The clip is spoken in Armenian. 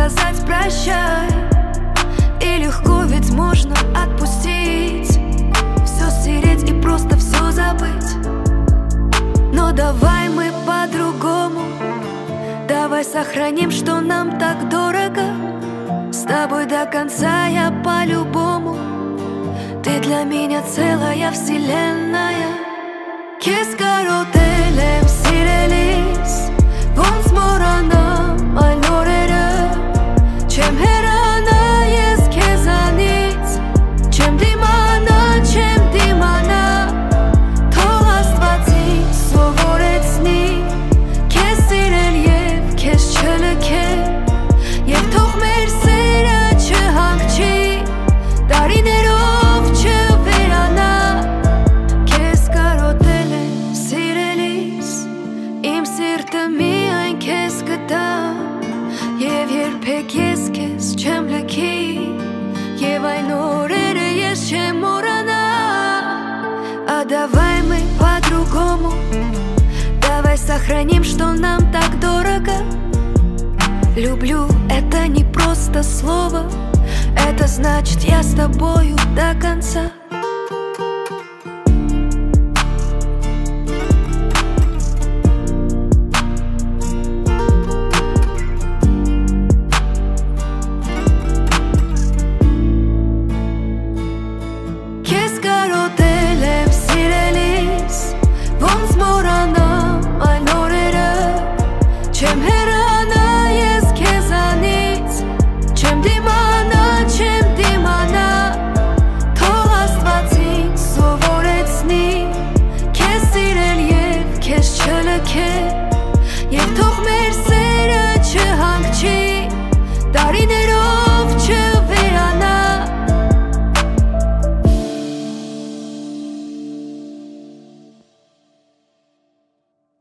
сказать прощай. И легко ведь можно отпустить, все стереть и просто все забыть. Но давай мы по-другому, давай сохраним, что нам так дорого. С тобой до конца я по-любому. Ты для меня целая вселенная. Կեսկարոտել եմ, սիրելիս, ոնց մոռանամ այն օրերը։ Չեմ հեռանա ես քեզանից, չեմ դիմանա, թող Աստված ինձ սովորեցնի քեզ սիրել և քեզ չլքել, և թող մեր սերը չհանգչի, տարիներով չվերանա։ Սիրտը միայն քեզ կտա, և երբեք ես քեզ չեմ լքի, և այն օրերը ես չեմ մոռանա։ Давай мы по-другому, давай сохраним, что нам так дорого. Люблю — это не просто слово, это значит я с тобою до конца.